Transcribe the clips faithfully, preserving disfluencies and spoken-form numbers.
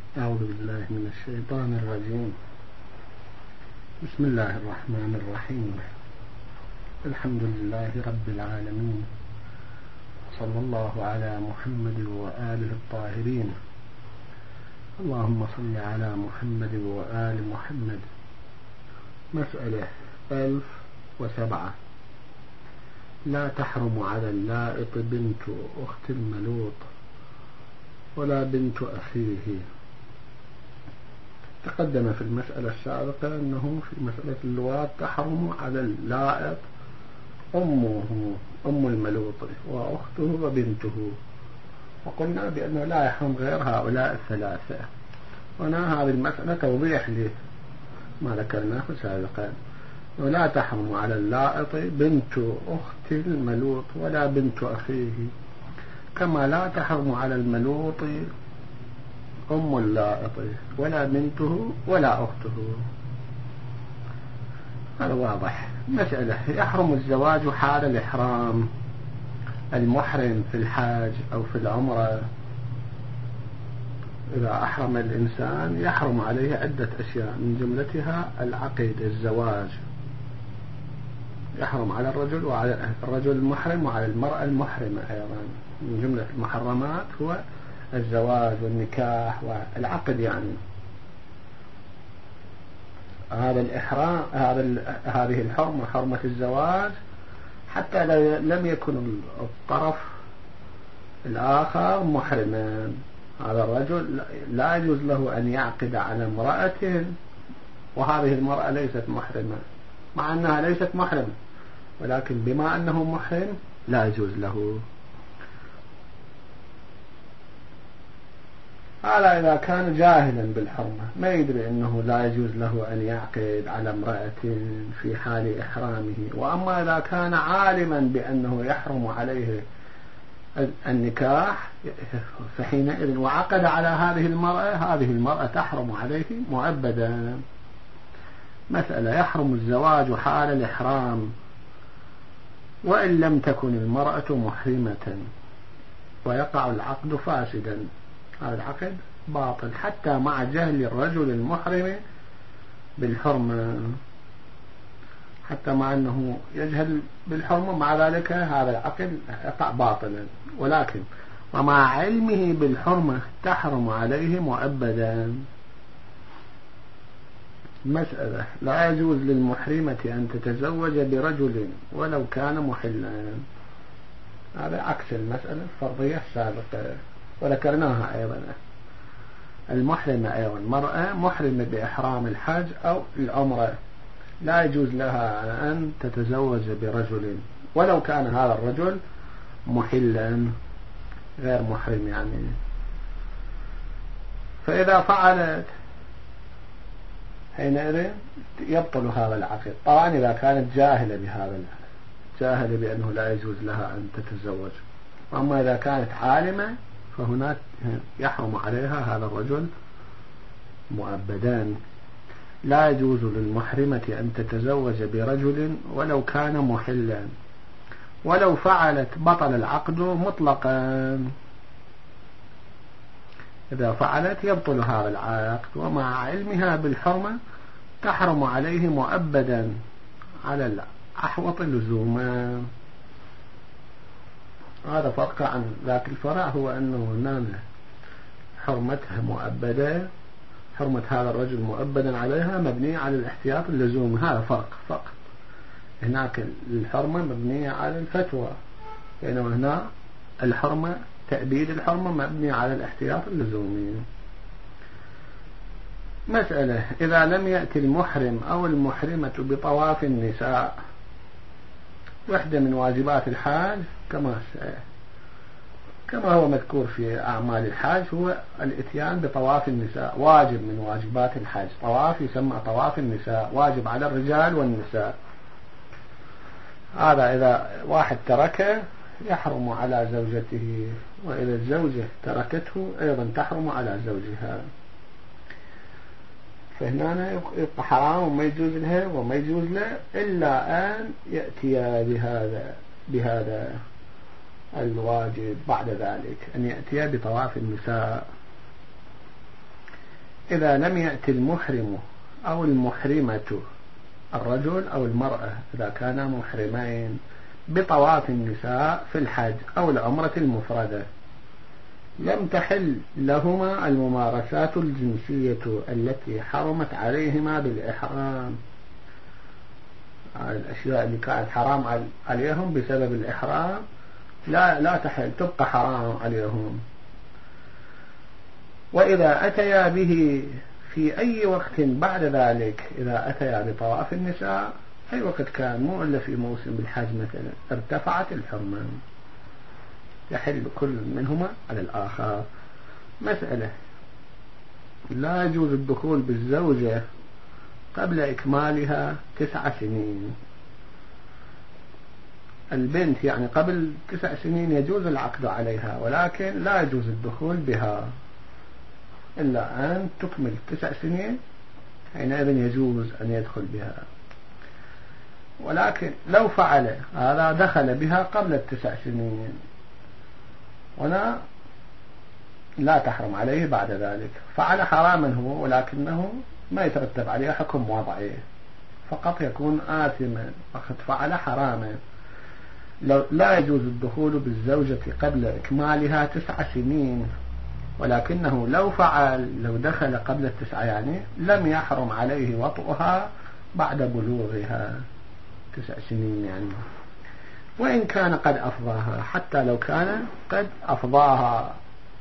أعوذ بالله من الشيطان الرجيم. بسم الله الرحمن الرحيم. الحمد لله رب العالمين، صلى الله على محمد وآله الطاهرين. اللهم صل على محمد وآل محمد. مسألة ألف وسبعة. لا تحرم على اللائط بنت أخت الملوط ولا بنت أخيه. تقدم في المسألة السابقة أنه في مسألة اللواط تحرم على اللائط أمه أم الملوط وأخته وبنته، وقلنا بأنه لا يحرم غير هؤلاء الثلاثة. هنا هذه المسألة توضيح لما ذكرناه سابقا، ولا تحرم على اللائط بنت أخت الملوط ولا بنت أخيه، كما لا تحرم على الملوط أم اللائط ولا بنته ولا أخته. هذا واضح. مسألة: يحرم الزواج حال الإحرام. المحرم في الحاج أو في العمرة إذا أحرم الإنسان يحرم عليه عدة أشياء، من جملتها العقد، الزواج. يحرم على الرجل وعلى الرجل المحرم وعلى المرأة المحرمة أيضا. من جملة المحرمات هو الزواج والنكاح والعقد. يعني هذا الإحرام، هذا هذه الحرمة، حرمة الزواج، حتى لو لم يكن الطرف الآخر محرما. هذا الرجل لا يجوز له أن يعقد على امرأة وهذه المرأة ليست محرمة، مع أنها ليست محرمة، ولكن بما أنه محرم لا يجوز له. هذا إذا كان جاهلا بالحرمة، ما يدري أنه لا يجوز له أن يعقد على امرأة في حال إحرامه. وأما إذا كان عالما بأنه يحرم عليه النكاح فحينئذ وعقد على هذه المرأة، هذه المرأة تحرم عليه مؤبدا. مسألة: يحرم الزواج حال الإحرام وإن لم تكن المرأة محرمة ويقع العقد فاسدا. هذا العقد باطل حتى مع جهل الرجل المحرم بالحرمة، حتى مع أنه يجهل بالحرمة، مع ذلك هذا العقد يقع باطلا، ولكن ومع علمه بالحرمة تحرم عليه مؤبدا. مسألة: لا يجوز للمحرمة أن تتزوج برجل ولو كان محلا. هذا عكس المسألة الفرضية السابقة وذكرناها أيضا. المحرمة أيضا مرأة محرمة بإحرام الحج أو العمرة لا يجوز لها أن تتزوج برجل ولو كان هذا الرجل محلا غير محرم يعني. فإذا فعلت حينئذ يبطل هذا العقد، طبعا إذا كانت جاهلة بهذا العقد، جاهلة بأنه لا يجوز لها أن تتزوج. وأما إذا كانت عالمة فهناك يحرم عليها هذا الرجل مؤبدان. لا يجوز للمحرمة أن تتزوج برجل ولو كان محلا، ولو فعلت بطل العقد مطلقا. إذا فعلت يبطل هذا العقد، ومع علمها بالحرمة تحرم عليه مؤبدا على الأحوط لزوما. هذا فرق عن ذاك الفرع، هو أنه هنا حرمتها مؤبدة، حرمة هذا الرجل مؤبدا عليها مبنية على الاحتياط اللزومي. هذا فرق فقط. هناك الحرمة مبنية على الفتوى، بينما هنا الحرمة تأبيد الحرمة مبنية على الاحتياط اللزومي. مسألة: إذا لم يأتي المحرم أو المحرمة بطواف النساء، واحدة من واجبات الحاج كما كما هو مذكور في أعمال الحاج هو الاتيان بطواف النساء، واجب من واجبات الحاج. طواف يسمى طواف النساء، واجب على الرجال والنساء. هذا إذا واحد تركه يحرم على زوجته، وإذا الزوجة تركته أيضا تحرم على زوجها. فهنا يبقى حرام وما يجوز لها وما يجوز له إلا أن يأتي بهذا بهذا الواجب بعد ذلك، أن يأتي بطواف النساء. إذا لم يأتي المحرم أو المحرمة الرجل أو المرأة إذا كانا محرمين بطواف النساء في الحج أو العمرة المفردة لم تحل لهما الممارسات الجنسية التي حرمت عليهما بالإحرام. الأشياء اللي كانت حرام عليهم بسبب الإحرام لا لا تحل، تبقى حرام عليهم. وإذا أتيا به في أي وقت بعد ذلك، إذا أتيا بطواف النساء أي وقت كان، مو إلا في موسم الحج مثلا، ارتفعت الحرمة، يحل كل منهما على الآخر. مسألة: لا يجوز الدخول بالزوجة قبل إكمالها تسع سنين. البنت يعني قبل تسع سنين يجوز العقد عليها، ولكن لا يجوز الدخول بها إلا أن تكمل تسع سنين، حينئذ يجوز أن يدخل بها. ولكن لو فعل هذا دخل بها قبل التسع سنين ولا لا تحرم عليه بعد ذلك، فعل حراما هو، ولكنه ما يترتب عليه حكم وضعه، فقط يكون آثما وقد فعل حراما. لا يجوز الدخول بالزوجة قبل إكمالها تسع سنين، ولكنه لو فعل لو دخل قبل التسعة يعني لم يحرم عليه وطئها بعد بلوغها تسع سنين يعني، وإن كان قد أفضاها، حتى لو كان قد أفضاها.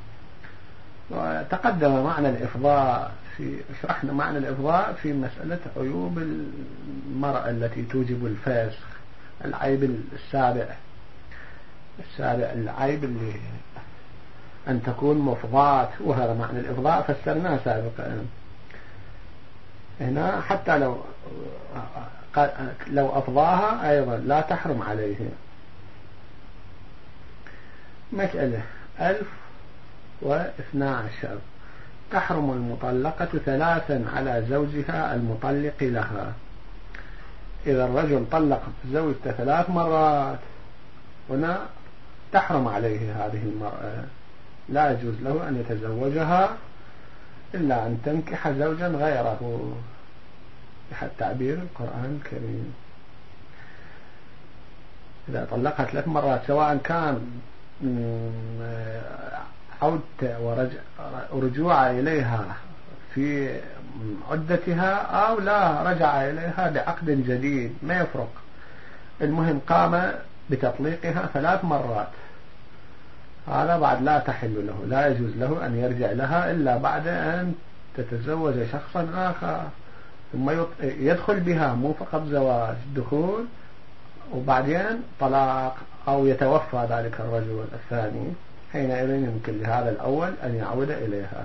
وتقدم معنى الإفضاء في شرحنا معنى الإفضاء في مسألة عيوب المرأة التي توجب الفسخ، العيب السابع السابع العيب اللي أن تكون مفضاة، وهذا معنى الإفضاء فسرناه سابقا. هنا حتى لو لو أفضاها أيضا لا تحرم عليه. مسألة ألف واثنى عشر: تحرم المطلقة ثلاثا على زوجها المطلق لها. إذا الرجل طلق زوجته ثلاث مرات هنا تحرم عليه هذه المرأة، لا يجوز له أن يتزوجها إلا أن تنكح زوجا غيره بحد تعبير القرآن الكريم. إذا طلقها ثلاث مرات سواء كان عودة ورجوع إليها في عدتها أو لا رجع إليها بعقد جديد، ما يفرق، المهم قام بتطليقها ثلاث مرات، هذا بعد لا تحل له، لا يجوز له أن يرجع لها إلا بعد أن تتزوج شخصا آخر، ثم يدخل بها، مو فقط زواج، دخول وبعدين طلاق أو يتوفى ذلك الرجل الثاني، حينئذ يمكن لهذا الأول أن يعود إليها.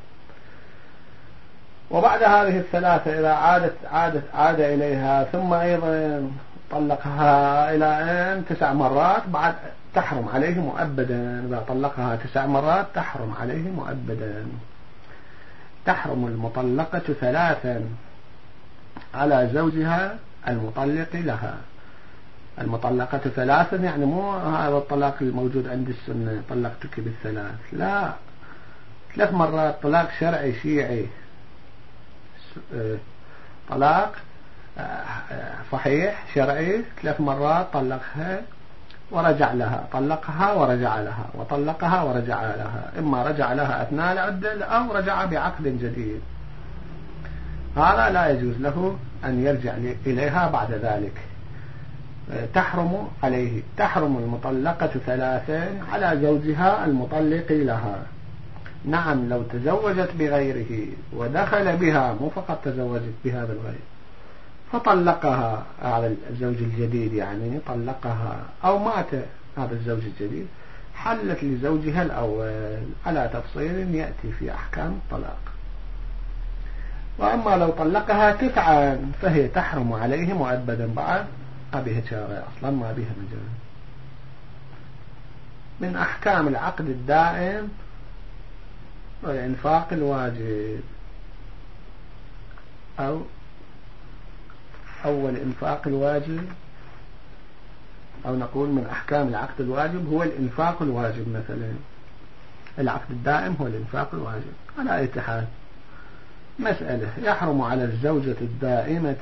وبعد هذه الثلاثة إذا عادت عادت عاد إليها ثم أيضا طلقها إلى أن تسع مرات، بعد تحرم عليه مؤبدا. إذا طلقها تسع مرات تحرم عليه مؤبدا. تحرم المطلقة ثلاثا على زوجها المطلق لها. المطلقة ثلاثا يعني مو هذا الطلاق الموجود عند السنة طلقتك بالثلاث، لا، ثلاث مرات طلاق شرعي شيعي، طلاق صحيح شرعي، ثلاث مرات طلقها ورجع لها، طلقها ورجع لها، وطلقها ورجع لها، إما رجع لها أثناء العدة أو رجع بعقد جديد، هذا لا يجوز له أن يرجع إليها بعد ذلك، تحرم عليه. تحرم المطلقة ثلاثا على زوجها المطلق لها. نعم، لو تزوجت بغيره ودخل بها، مو فقط تزوجت بهذا الغير، فطلقها على الزوج الجديد يعني طلقها أو مات هذا الزوج الجديد، حلت لزوجها الأول على تفصيل يأتي في أحكام الطلاق. وأما لو طلقها تسعا فهي تحرم عليه مؤبدا، بعد بها شارع أصلا ما بها مجال. من أحكام العقد الدائم والإنفاق الواجب، أو أول إنفاق الواجب، أو نقول من أحكام العقد الواجب هو الإنفاق الواجب. مثلا العقد الدائم هو الإنفاق الواجب على أي حال. مسألة: يحرم على الزوجة الدائمة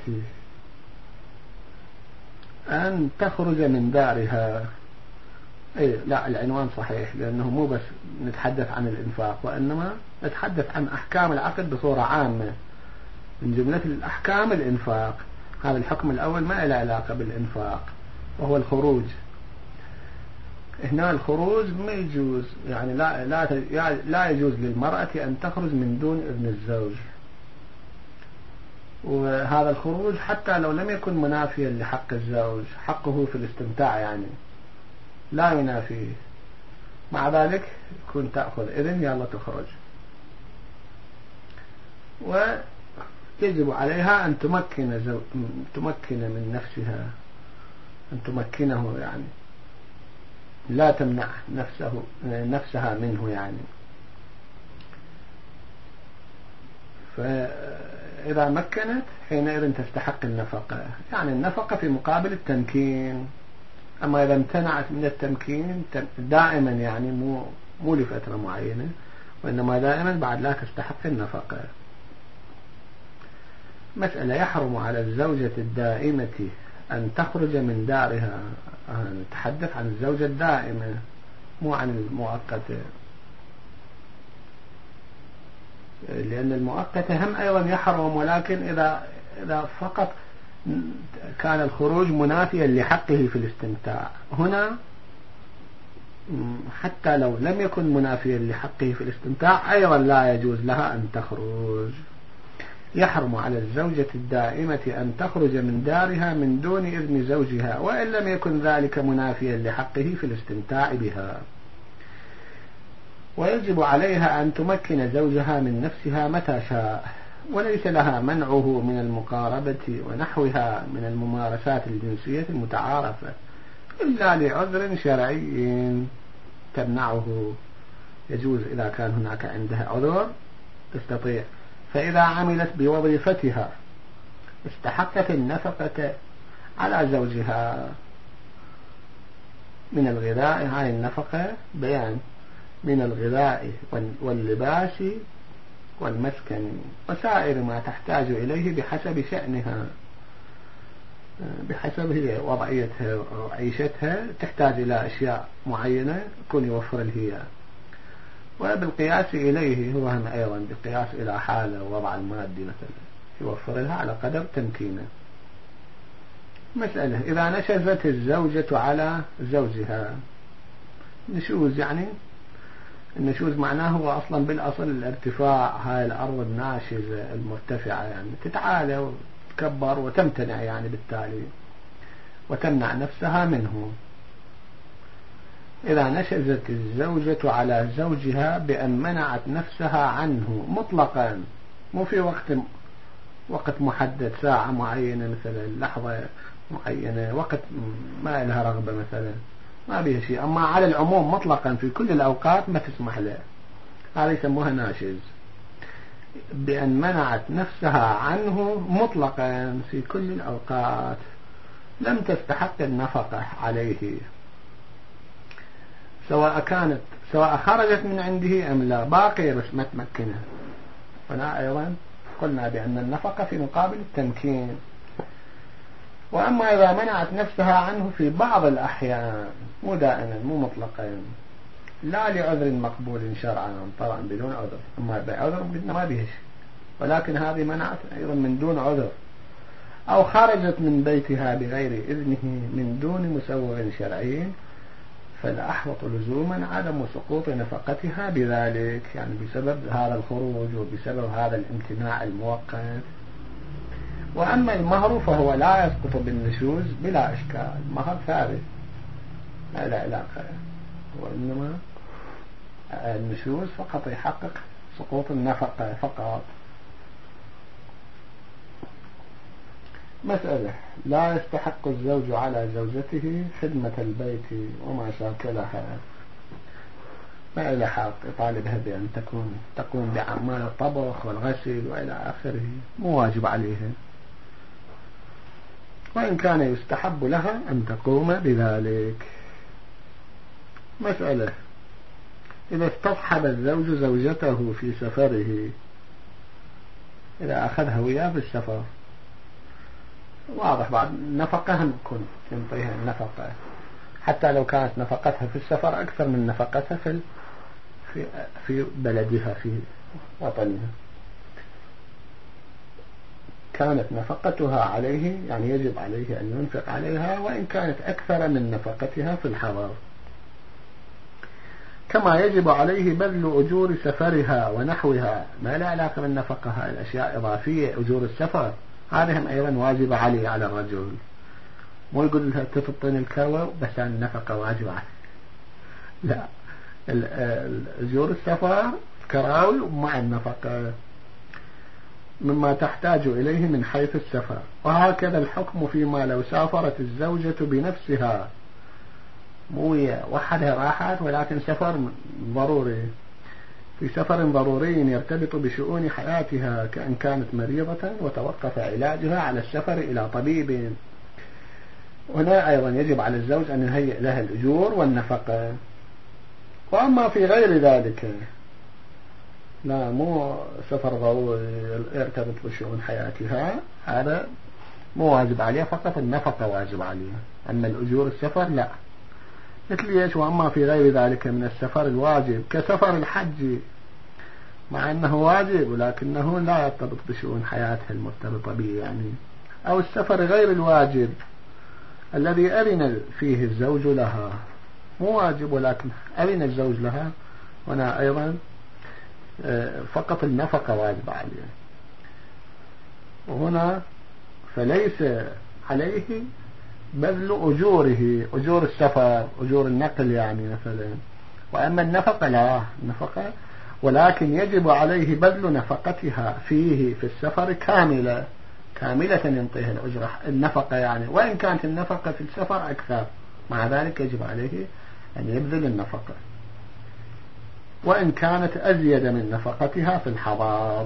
أن تخرج من دارها. إيه لا، العنوان صحيح، لأنه مو بس نتحدث عن الإنفاق، وإنما نتحدث عن أحكام العقد بصورة عامة. من جملة الأحكام الإنفاق. هذا الحكم الأول ما له علاقة بالإنفاق، وهو الخروج. هنا الخروج ما يجوز، يعني لا لا لا يجوز للمرأة أن تخرج من دون إذن الزوج. وهذا الخروج حتى لو لم يكن منافيا لحق الزوج، حقه في الاستمتاع يعني لا ينافيه، مع ذلك يكون تأخذ إذن يلا تخرج. ويجب عليها أن تمكن زو... تمكن من نفسها، أن تمكنه يعني لا تمنع نفسه نفسها منه يعني. فإذا مكنت حينئذ تستحق النفقة، يعني النفقة في مقابل التمكين. أما إذا امتنعت من التمكين دائما، يعني مو مو لفترة معينة، وإنما دائما بعد لا تستحق النفقة. مسألة: يحرم على الزوجة الدائمة أن تخرج من دارها. نتحدث عن الزوجة الدائمة مو عن المؤقتة، لأن المؤقتة هم أيضا يحرم، ولكن إذا إذا فقط كان الخروج منافيا لحقه في الاستمتاع. هنا حتى لو لم يكن منافيا لحقه في الاستمتاع أيضا لا يجوز لها أن تخرج. يحرم على الزوجة الدائمة أن تخرج من دارها من دون إذن زوجها، وإن لم يكن ذلك منافيا لحقه في الاستمتاع بها. ويجب عليها أن تمكن زوجها من نفسها متى شاء، وليس لها منعه من المقاربة ونحوها من الممارسات الجنسية المتعارفة إلا لعذر شرعي تمنعه. يجوز إذا كان هناك عندها عذر تستطيع. فإذا عملت بوظيفتها استحقت النفقة على زوجها من الغذاء. هاي النفقة بيان: من الغذاء واللباس والمسكن وسائر ما تحتاج إليه بحسب شأنها، بحسب هي وضعيتها وعيشتها، تحتاج إلى أشياء معينة يكون يوفر لها. وبالقياس إليه هو هم أيضا بالقياس إلى حاله ووضع المادي مثلا يوفر لها على قدر تمكينه. مسألة: إذا نشزت الزوجة على زوجها. نشوز يعني النشوز معناه هو أصلا بالأصل الارتفاع، هاي الأرض الناشزة المرتفعة يعني تتعالى وتكبر وتمتنع يعني بالتالي وتمنع نفسها منه. إذا نشزت الزوجة على زوجها بأن منعت نفسها عنه مطلقا، مو في وقت وقت محدد، ساعة معينة مثلا، لحظة معينة، وقت ما لها رغبة مثلا، ما بيها شيء، أما على العموم مطلقا في كل الأوقات ما تسمح له، هذا يسموها ناشز. بأن منعت نفسها عنه مطلقا في كل الأوقات لم تستحق النفقة عليه، سواء كانت سواء خرجت من عنده أم لا، باقي بس ما تمكنها. هنا أيضا قلنا بأن النفقة في مقابل التمكين. وأما إذا منعت نفسها عنه في بعض الأحيان، مو دائما مو مطلقا، لا لعذر مقبول شرعا طبعا بدون عذر، أما بعذر قلنا ما بيهش، ولكن هذه منعت أيضا من دون عذر، أو خرجت من بيتها بغير إذنه من دون مسوغ شرعي، فالأحوط لزوما عدم سقوط نفقتها بذلك، يعني بسبب هذا الخروج وبسبب هذا الامتناع المؤقت. وأما المهر فهو لا يسقط بالنشوز بلا إشكال، المهر ثابت لا لا علاقة، وإنما النشوز فقط يحقق سقوط النفقة فقط. مسألة: لا يستحق الزوج على زوجته خدمة البيت وما شاكلها. ما إلى حق يطالبها بأن تكون تقوم بأعمال الطبخ والغسل وإلى آخره، مو واجب عليها، وإن كان يستحب لها أن تقوم بذلك. مسألة: إذا استصحب الزوج زوجته في سفره إذا أخذها وياه بالسفر. واضح بعد النفقة هم تكون تنطيها النفقة حتى لو كانت نفقتها في السفر أكثر من نفقتها في في في بلدها في وطنها. كانت نفقتها عليه يعني يجب عليه أن ينفق عليها وإن كانت أكثر من نفقتها في الحضر. كما يجب عليه بذل أجور سفرها ونحوها ما لا علاقة بالنفقة، هاي الأشياء إضافية. أجور السفر هذه هم أيضا واجبة عليه على الرجل، مو يقول لها تفطن الكروة بس النفقة واجبة عليه، لا، أجور السفر كراوي ومع النفقة مما تحتاج إليه من حيث السفر. وهكذا الحكم فيما لو سافرت الزوجة بنفسها، مو وحدها راحت ولكن سفر ضروري، في سفر ضروري يرتبط بشؤون حياتها كأن كانت مريضة وتوقف علاجها على السفر إلى طبيب. هنا أيضا يجب على الزوج أن يهيئ لها الأجور والنفقة. وأما في غير ذلك لا، مو سفر ضروري يرتبط بشؤون حياتها، هذا مو واجب عليها، فقط النفقة واجب عليها، أما الأجور السفر لا. مثل ايش؟ واما في غير ذلك من السفر الواجب كسفر الحج، مع انه واجب ولكنه لا يرتبط بشؤون حياتها المرتبطة به يعني. او السفر غير الواجب الذي أذن فيه الزوج لها، مو واجب ولكن أذن الزوج لها، هنا ايضا فقط النفقة واجب عليه. وهنا فليس عليه بذل أجوره، أجور السفر، أجور النقل يعني مثلا. وأما النفقة لا، النفقة ولكن يجب عليه بذل نفقتها فيه في السفر كاملة، كاملة ينطيها الأجرة النفقة يعني، وإن كانت النفقة في السفر أكثر، مع ذلك يجب عليه أن يبذل النفقة وإن كانت أزيد من نفقتها في الحضار.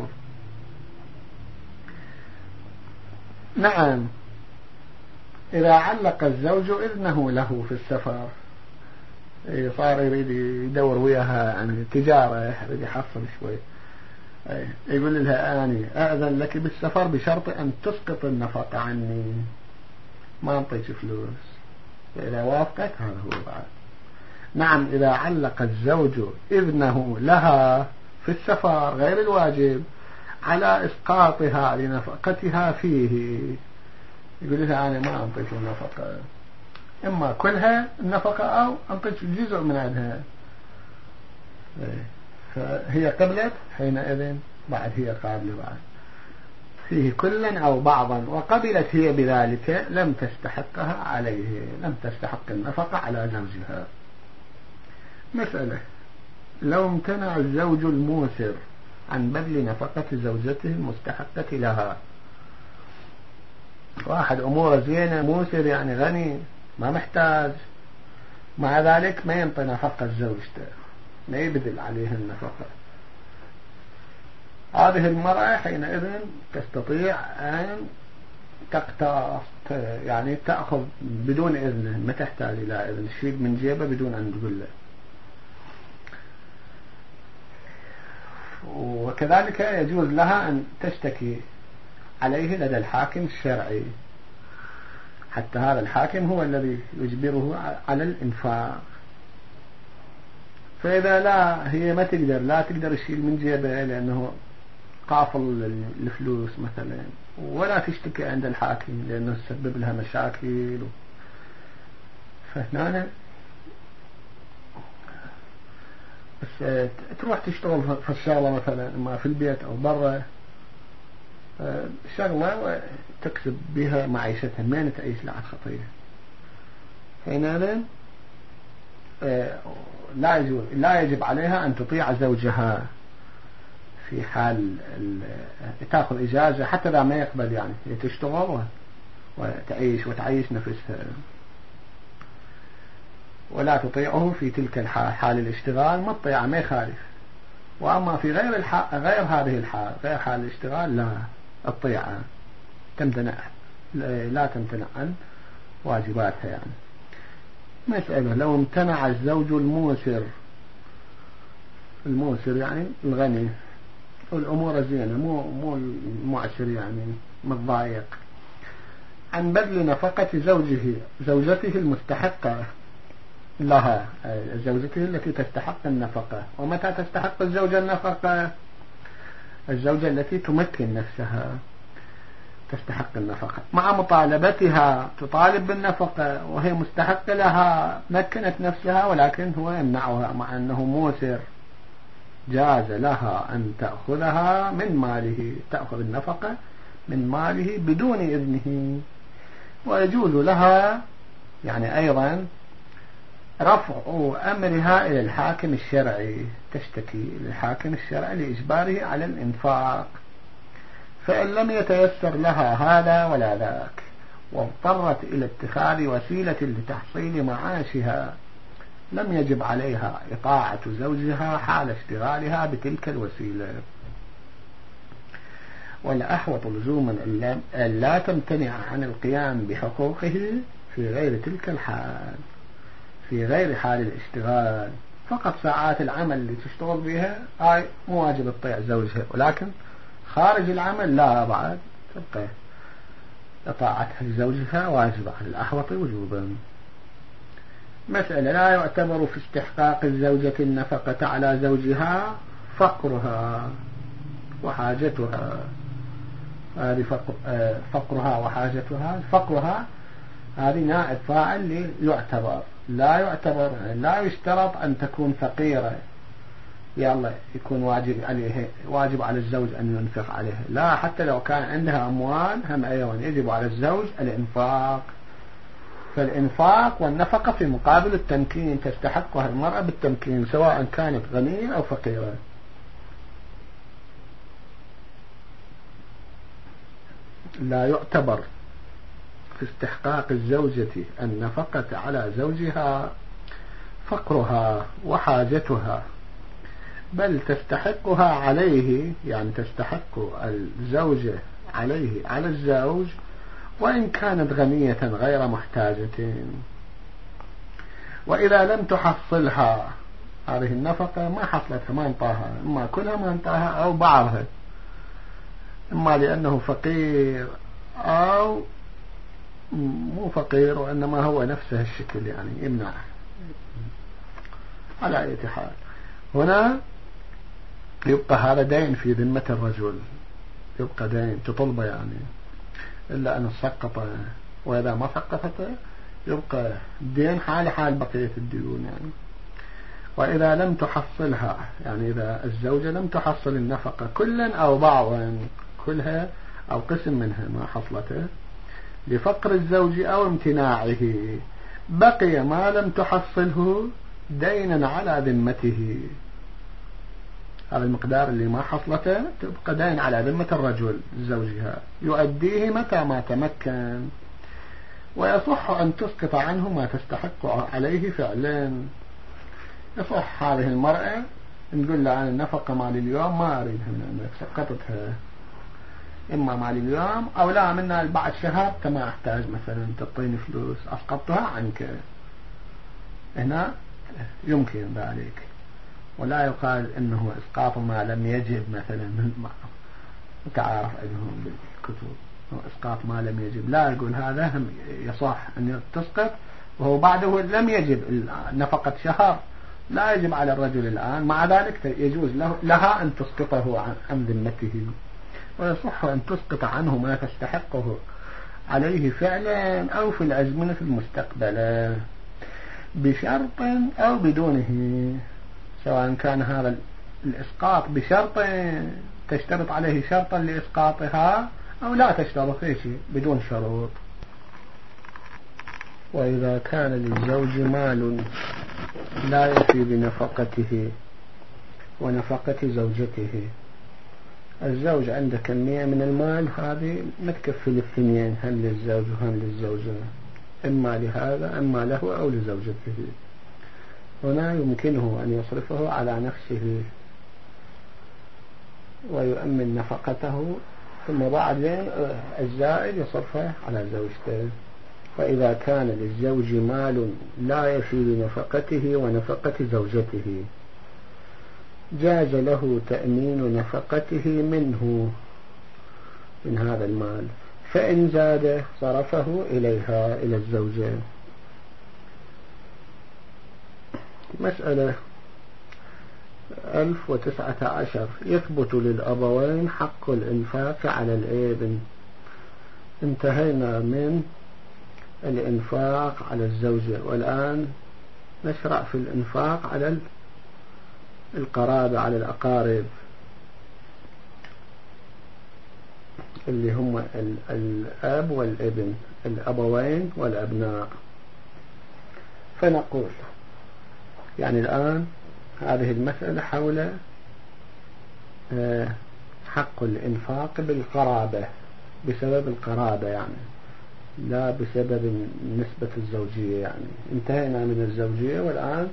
نعم، إذا علق الزوج إذنه له في السفر، صار يريد يدور وياها عن تجارة، يريد يحصل شوي، يقول لها أني أأذن لك بالسفر بشرط أن تسقط النفقة عني، ما أنطيك فلوس. فإذا وافقت هذا هو بعد. نعم، إذا علق الزوج إذنه لها في السفر غير الواجب على إسقاطها لنفقتها فيه، يقول لها أنا ما أنطيك النفقة، إما كلها النفقة أو أنطيك جزء من عندها. فهي قبلت حينئذ، بعد هي قابلة بعد فيه كلا أو بعضا، وقبلت هي بذلك لم تستحقها عليه، لم تستحق النفقة على زوجها. مسألة: لو امتنع الزوج الموسر عن بذل نفقة زوجته المستحقة لها، واحد أموره زينة، موسر يعني غني ما محتاج، مع ذلك ما ينطي نفقة زوجته، ما يبذل عليها النفقة، هذه المرأة حينئذ تستطيع أن تقتص، يعني تأخذ بدون إذنه، ما تحتاج إلى إذن، تشيل من جيبه بدون أن تقول له. وكذلك يجوز لها أن تشتكي عليه لدى الحاكم الشرعي، حتى هذا الحاكم هو الذي يجبره على الإنفاق. فإذا لا، هي ما تقدر، لا تقدر تشيل من جيبه لأنه قافل الفلوس مثلا، ولا تشتكي عند الحاكم لأنه تسبب لها مشاكل، فهنا بس تروح تشتغل في الشغلة مثلا، ما في البيت أو برا شغلة وتكسب بها معيشتها، ما تعيش لعد خطية. هنا لا يجوز، لا يجب عليها أن تطيع زوجها في حال تأخذ إجازة حتى إذا ما يقبل، يعني تشتغل وتعيش وتعيش نفسها، ولا تطيعه في تلك الحال، حال الاشتغال ما تطيعه، ما يخالف. وأما في غير الحال، غير هذه الحال، غير حال الاشتغال، لا الطيعة تمتنع، لا تمتنع عن واجباتها يعني. مسألة: لو امتنع الزوج الموسر، الموسر يعني الغني، والأمور زينة، مو مو المعسر يعني متضايق، عن بذل نفقة زوجه زوجته المستحقة لها، زوجته التي تستحق النفقة. ومتى تستحق الزوجة النفقة؟ الزوجة التي تمكن نفسها تستحق النفقة، مع مطالبتها تطالب بالنفقة وهي مستحق لها، مكنت نفسها ولكن هو يمنعها، مع أنه موسر، جاز لها أن تأخذها من ماله، تأخذ النفقة من ماله بدون إذنه. ويجوز لها يعني أيضا رفع أمرها إلى الحاكم الشرعي، تشتكي للحاكم الشرعي لإجباره على الإنفاق، فإن لم يتيسر لها هذا ولا ذاك واضطرت إلى اتخاذ وسيلة لتحصيل معاشها، لم يجب عليها إطاعة زوجها حال اشتغالها بتلك الوسيلة. والأحوط لزوما أن لا تمتنع عن القيام بحقوقه في غير تلك الحال، في غير حال الاشتغال. فقط ساعات العمل اللي تشتغل بها هاي مو واجب تطيع زوجها، ولكن خارج العمل لا، بعد تبقى إطاعتها لزوجها واجبة على الأحوط وجوبا. مسألة: لا يعتبر في استحقاق الزوجة النفقة على زوجها فقرها وحاجتها. هذه فقر فقرها وحاجتها، فقرها هذه نائب فاعل يعتبر، لا يعتبر لا يشترط أن تكون فقيرة يلا يكون واجب عليه واجب على الزوج أن ينفق عليها، لا، حتى لو كان عندها أموال هم أيضا يجب على الزوج الإنفاق. فالإنفاق والنفقة في مقابل التمكين، تستحقها المرأة بالتمكين سواء كانت غنية أو فقيرة. لا يعتبر في استحقاق الزوجة النفقة على زوجها فقرها وحاجتها، بل تستحقها عليه، يعني تستحق الزوجة عليه على الزوج وإن كانت غنية غير محتاجة. وإذا لم تحصلها هذه النفقة، ما حصلتها، ما انطاها، إما كلها ما انطاها أو بعضها، إما لأنه فقير أو مو فقير وإنما هو نفسه الشكل يعني يمنع. على أي حال هنا يبقى هذا دين في ذمة الرجل، يبقى دين تطلبه يعني، إلا أن سقط، وإذا ما سقطت يبقى دين حال حال بقية الديون يعني. وإذا لم تحصلها، يعني إذا الزوجة لم تحصل النفقة كلا أو بعضا، كلها أو قسم منها ما حصلته، لفقر الزوج أو امتناعه، بقي ما لم تحصله دينا على ذمته. هذا المقدار اللي ما حصلته تبقى دين على ذمة الرجل زوجها، يؤديه متى ما تمكن، ويصح أن تسقط عنه ما تستحق عليه فعلا. يصح هذه المرأة نقول لها أنا النفقة مال اليوم ما أريدها منك، سقطتها، إما مال اليوم أو لا منها بعد شهر كما أحتاج مثلا تعطيني فلوس أسقطتها عنك. هنا يمكن ذلك، ولا يقال إنه إسقاط ما لم يجب مثلا من تعارف عندهم بالكتب إسقاط ما لم يجب، لا، يقول هذا هم يصح أن تسقط وهو بعده لم يجب نفقة شهر، لا يجب على الرجل الآن، مع ذلك يجوز له لها أن تسقطه عن ذمته، ويصح أن تسقط عنه ما تستحقه عليه فعلا أو في الأزمنة المستقبلة بشرط أو بدونه، سواء كان هذا الإسقاط بشرط تشترط عليه شرطا لإسقاطها أو لا تشترط شيء بدون شروط. وإذا كان للزوج مال لا يفي بنفقته ونفقة زوجته، الزوج عنده كمية من المال هذه ما تكفي الاثنين، هم للزوج وهم للزوجة، إما لهذا إما له أو لزوجته. هنا يمكنه أن يصرفه على نفسه ويؤمن نفقته، ثم بعدين الزائد يصرفه على زوجته. فإذا كان للزوج مال لا يفي بنفقته ونفقة زوجته، جاز له تأمين نفقته منه من هذا المال، فإن زاد صرفه إليها إلى الزوجة. مسألة ألف وتسعة عشر. يثبت للأبوين حق الإنفاق على الابن. انتهينا من الإنفاق على الزوجة، والآن نشرع في الإنفاق على القرابة، على الأقارب اللي هم الأب والابن، الأبوين والأبناء. فنقول يعني الآن هذه المسألة حول حق الإنفاق بالقرابة، بسبب القرابة يعني، لا بسبب نسبة الزوجية. يعني انتهينا من الزوجية، والآن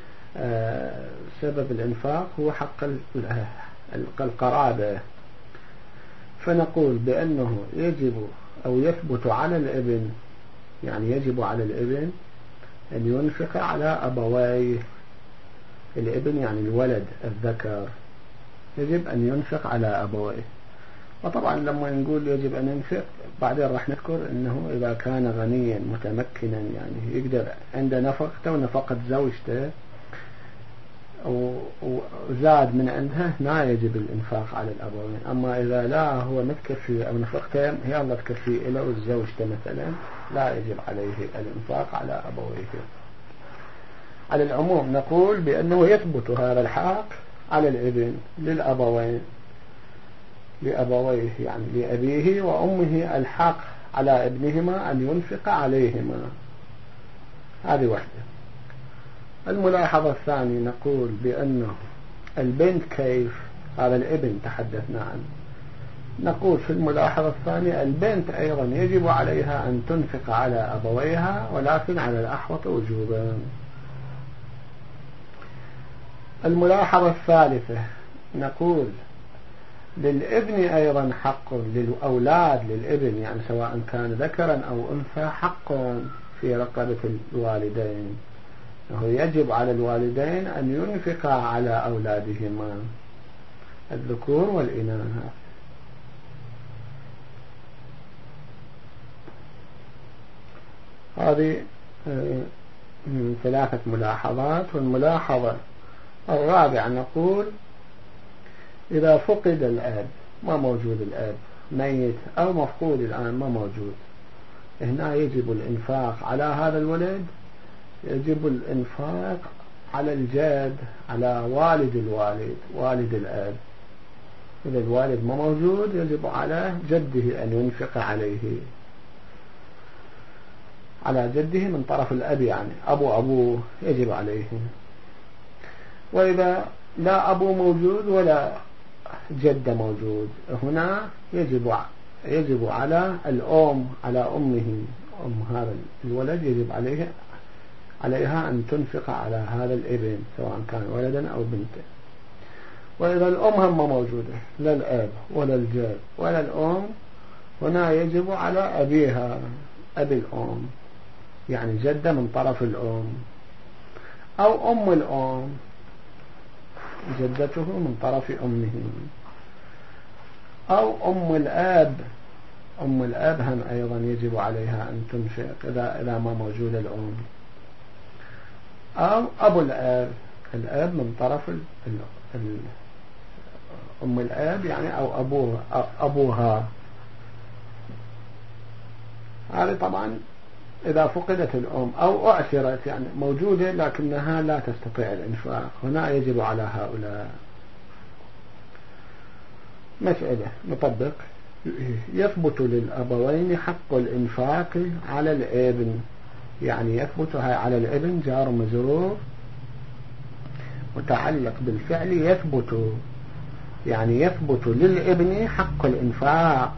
سبب الإنفاق هو حق القرابة. فنقول بأنه يجب أو يثبت على الابن، يعني يجب على الابن أن ينفق على أبويه. الابن يعني الولد الذكر، يجب أن ينفق على أبويه. وطبعا لما نقول يجب أن ينفق، بعدين راح نذكر أنه إذا كان غنيا متمكنا يعني يقدر عند نفقته ونفقة زوجته وزاد من عندها، لا يجب الإنفاق على الأبوين. أما إذا لا هو متكفي أو نفقته هي الله تكفي إلى والزوجته مثلا، لا يجب عليه الإنفاق على أبويه. على العموم نقول بأنه يثبت هذا الحق على الابن للأبوين، لأبويه يعني لأبيه وأمه، الحق على ابنهما أن ينفق عليهما. هذه واحدة. الملاحظة الثانية نقول بأنه البنت كيف، هذا الابن تحدثنا عنه. نقول في الملاحظة الثانية البنت أيضا يجب عليها أن تنفق على أبويها، ولكن على الأحوط وجوبا. الملاحظة الثالثة نقول للابن أيضا حق، للأولاد للابن يعني سواء كان ذكرا أو أنثى، حق في رقبة الوالدين، أنه يجب على الوالدين أن ينفقا على أولادهما الذكور والإناث. هذه ثلاثة ملاحظات. والملاحظة الرابعة نقول إذا فقد الأب، ما موجود الأب، ميت أو مفقود الآن ما موجود، هنا يجب الإنفاق على هذا الولد، يجب الإنفاق على الجد، على والد الوالد، والد الأب. إذا الوالد ما موجود يجب على جده أن ينفق عليه، على جده من طرف الأب يعني أبو أبوه يجب عليه. وإذا لا أبو موجود ولا جد موجود، هنا يجب يجب على الأم، على أمه، أم هذا الولد يجب عليه عليها أن تنفق على هذا الابن سواء كان ولدا أو بنتا. وإذا الأم هم موجودة، لا الأب ولا الجد ولا الأم، هنا يجب على أبيها، أبي الأم يعني جدة من طرف الأم، أو أم الأم جدته من طرف أمه، أو أم الأب، أم الأب هم أيضا يجب عليها أن تنفق إذا إذا ما موجود الأم، أو أبو الأب، الأب من طرف ال ال أم الأب يعني أو أبوه أبوها. هذه طبعا إذا فقدت الأم أو أعسرت يعني موجودة لكنها لا تستطيع الإنفاق، هنا يجب على هؤلاء. مسألة نطبق. يثبت للأبوين حق الإنفاق على الابن، يعني يثبت على الابن جار مجرور متعلق بالفعل يثبت، يعني يثبت للابن حق الإنفاق،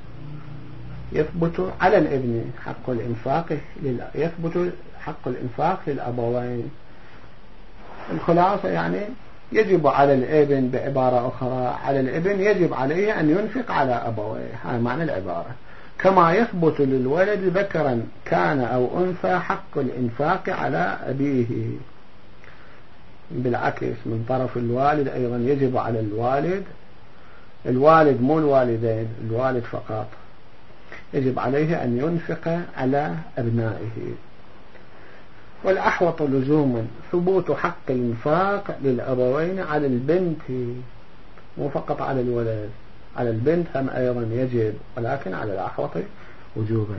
يثبت على الابن حق الإنفاق، يثبت حق الإنفاق للأبوين. الخلاصة يعني يجب على الابن، بعبارة أخرى على الابن يجب عليه أن ينفق على أبويه، هذا معنى العبارة. كما يثبت للولد ذكرا كان أو أنثى حق الإنفاق على أبيه، بالعكس من طرف الوالد أيضا يجب على الوالد، الوالد مو الوالدين، الوالد فقط، يجب عليه أن ينفق على أبنائه. والأحوط لزوما ثبوت حق الإنفاق للأبوين على البنت، مو فقط على الولد، على البنت هم أيضا يجب، ولكن على الأحوط وجوبا.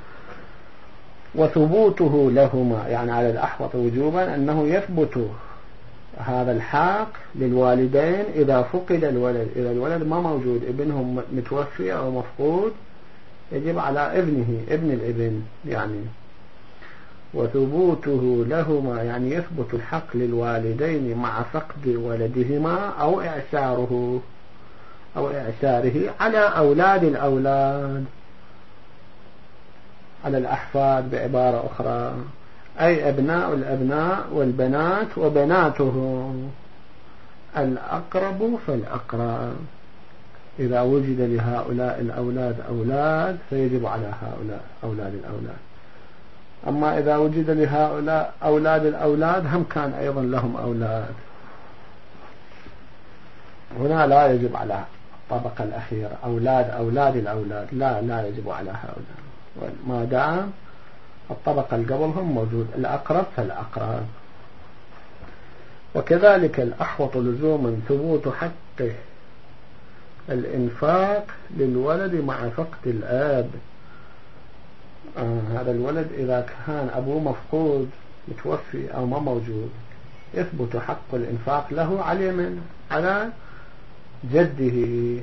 وثبوته لهما يعني على الأحوط وجوبا أنه يثبت هذا الحق للوالدين إذا فقد الولد، إذا الولد ما موجود، ابنهم متوفي أو مفقود، يجب على ابنه ابن الابن يعني. وثبوته لهما يعني يثبت الحق للوالدين مع فقد ولدهما أو إعساره أو إعساره على أولاد الأولاد، على الأحفاد بعبارة أخرى، أي أبناء الأبناء والبنات وبناتهم، الأقرب فالأقرب. إذا وجد لهؤلاء الأولاد أولاد فيجب على هؤلاء أولاد الأولاد. أما إذا وجد لهؤلاء أولاد الأولاد هم كان أيضا لهم أولاد، هنا لا يجب على الطبقة الأخيرة أولاد أولاد الأولاد، لا لا يجب على هؤلاء ما دام الطبقة اللي قبلهم موجود، الأقرب فالأقرب. وكذلك الأحوط لزوما ثبوت حقه الإنفاق للولد مع فقد الآب. آه هذا الولد إذا كان أبوه مفقود متوفي أو ما موجود، يثبت حق الإنفاق له على من؟ على جده.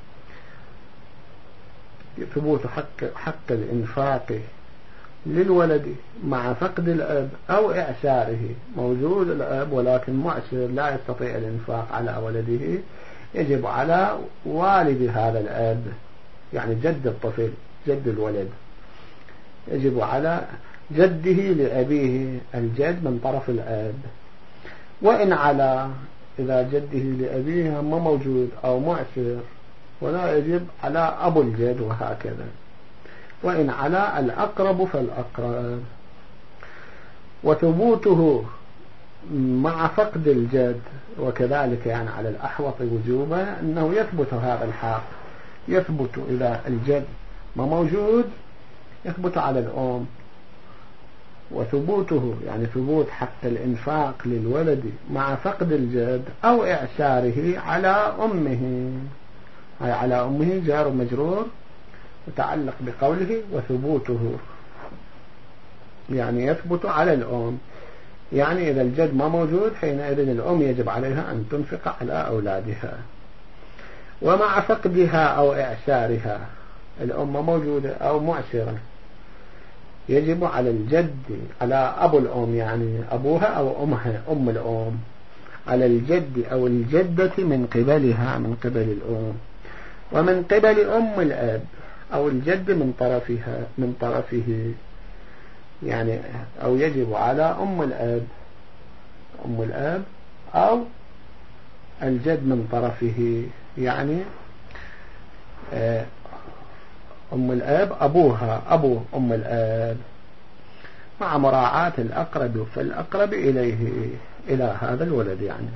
ثبوت حق, حق الإنفاق للولد مع فقد الأب أو إعساره، موجود الأب ولكن معسر لا يستطيع الإنفاق على ولده، يجب على والد هذا الأب يعني جد الطفل جد الولد، يجب على جده لأبيه الجد من طرف الأب. وإن على إذا جده لأبيه ما موجود أو معسر ولا يجب على أبو الجد وهكذا. وإن على الأقرب فالأقرب. وثبوته مع فقد الجد وكذلك يعني على الأحوط وجوبا أنه يثبت هذا الحق، يثبت إذا الجد ما موجود يثبت على الأم. وثبوته يعني ثبوت حق الإنفاق للولد مع فقد الجد أو إعساره على أمه، أي على أمه جار مجرور متعلق بقوله وثبوته، يعني يثبت على الأم، يعني إذا الجد ما موجود حينئذ الأم يجب عليها أن تنفق على أولادها. ومع فقدها أو إعسارها، الأم موجودة أو معسرة، يجب على الجد على أبو الأم يعني أبوها أو أمها أم الأم، على الجد أو الجدة من قبلها من قبل الأم، ومن قبل أم الأب أو الجد من طرفها من طرفه يعني، أو يجب على أم الأب أم الأب أو الجد من طرفه يعني أم الأب أبوها أبو أم الأب، مع مراعاة الأقرب فالأقرب إليه إلى هذا الولد يعني.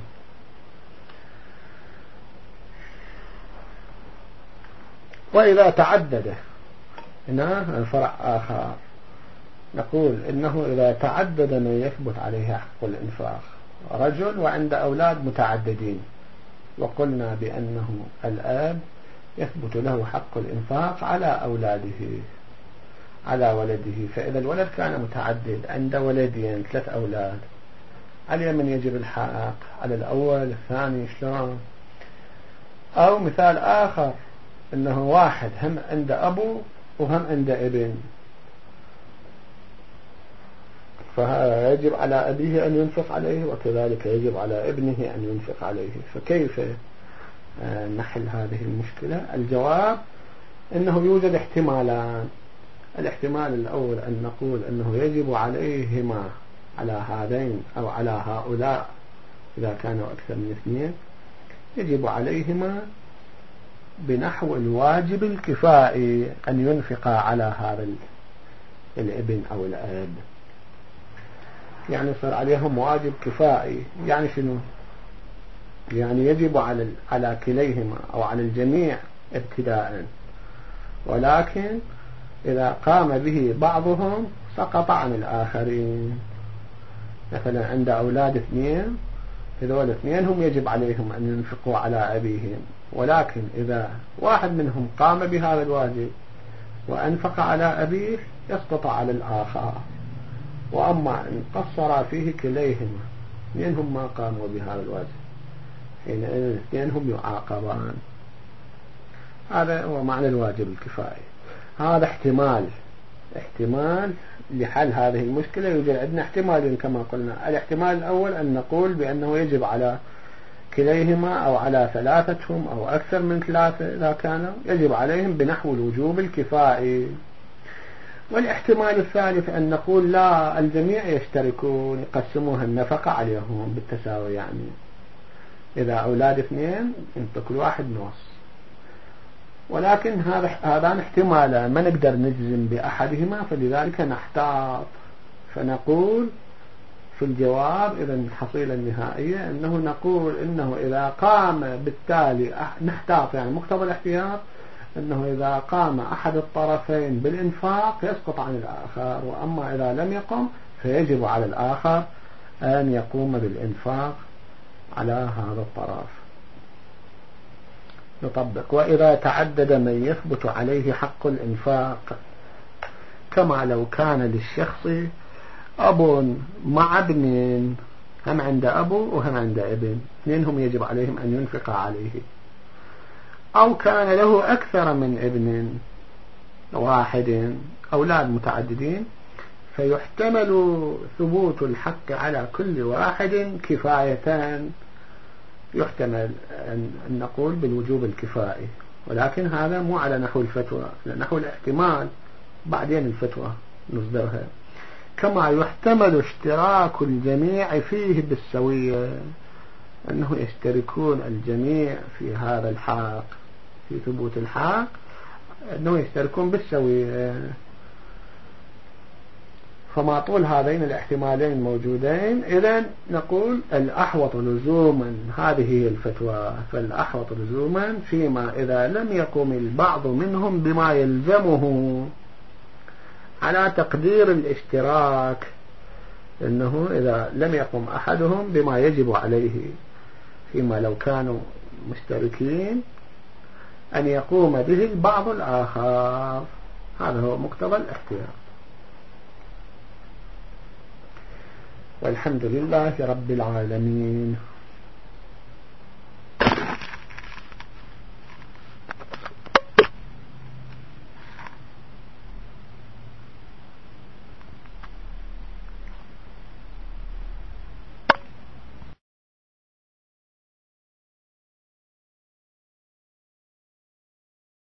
وإذا تعدد هنا فرع آخر، نقول إنه إذا تعدد من يثبت عليه حق الإنفاق، رجل وعند أولاد متعددين، وقلنا بأنه الآب يثبت له حق الإنفاق على أولاده على ولده. فإذا الولد كان متعدد عند ولدين ثلاث أولاد، على من يجب الحق؟ على الأول الثاني شلون؟ أو مثال آخر إنه واحد هم عند أبو وهم عند ابن، فيجب على أبيه أن ينفق عليه وكذلك يجب على ابنه أن ينفق عليه. فكيف نحل هذه المشكلة؟ الجواب أنه يوجد احتمالان. الاحتمال الأول أن نقول أنه يجب عليهما على هذين أو على هؤلاء إذا كانوا أكثر من اثنين، يجب عليهما بنحو الواجب الكفائي أن ينفقا على هذا الابن أو الأب. يعني صار عليهم واجب كفائي. يعني شنو؟ يعني يجب على على كليهما أو على الجميع ابتداء، ولكن إذا قام به بعضهم سقط عن الآخرين. مثلا عند أولاد اثنين، هذول اثنين هم يجب عليهم أن ينفقوا على أبيهم، ولكن إذا واحد منهم قام بهذا الواجب وأنفق على أبيه يسقط على الآخر. وأما إن قصر فيه كليهما، اثنين هم ما قاموا بهذا الواجب، حينئذ الاثنين هم يعاقبان. هذا هو معنى الواجب الكفائي. هذا احتمال احتمال لحل هذه المشكلة. يوجد عندنا احتمالين كما قلنا. الاحتمال الأول أن نقول بأنه يجب على كليهما أو على ثلاثتهم أو أكثر من ثلاثة إذا كانوا، يجب عليهم بنحو الوجوب الكفائي. والاحتمال الثالث أن نقول لا، الجميع يشتركون، يقسموها النفقة عليهم بالتساوي. يعني إذا أولاد اثنين ينطق كل واحد نص. ولكن هذا هذان احتمالا ما نقدر نجزم بأحدهما، فلذلك نحتاط فنقول في الجواب إذا الحصيلة النهائية أنه نقول إنه إذا قام بالتالي نحتاط، يعني مقتضى الاحتياط أنه إذا قام أحد الطرفين بالإنفاق يسقط عن الآخر، وأما إذا لم يقم فيجب على الآخر أن يقوم بالإنفاق على هذا الطرف. نطبق: وإذا تعدد من يثبت عليه حق الإنفاق، كما لو كان للشخص أب مع ابن، هم عند أبو وهم عند ابن، اثنينهم يجب عليهم أن ينفق عليه. أو كان له أكثر من ابن واحد، أولاد متعددين، فيحتمل ثبوت الحق على كل واحد كفاية. يحتمل أن نقول بالوجوب الكفائي، ولكن هذا مو على نحو الفتوى، نحو الاحتمال بعدين الفتوى نصدرها. كما يحتمل اشتراك الجميع فيه بالسوية، أنه يشتركون الجميع في هذا الحق، في ثبوت الحق، أنه يشتركون بالسوية. فما طول هذين الاحتمالين موجودين، إذن نقول الأحوط لزوما، هذه هي الفتوى، فالأحوط لزوما فيما إذا لم يقم البعض منهم بما يلزمه على تقدير الاشتراك، إنه إذا لم يقم أحدهم بما يجب عليه فيما لو كانوا مشتركين أن يقوم به البعض الآخر. هذا هو مقتضى الاحتياط. والحمد لله رب العالمين.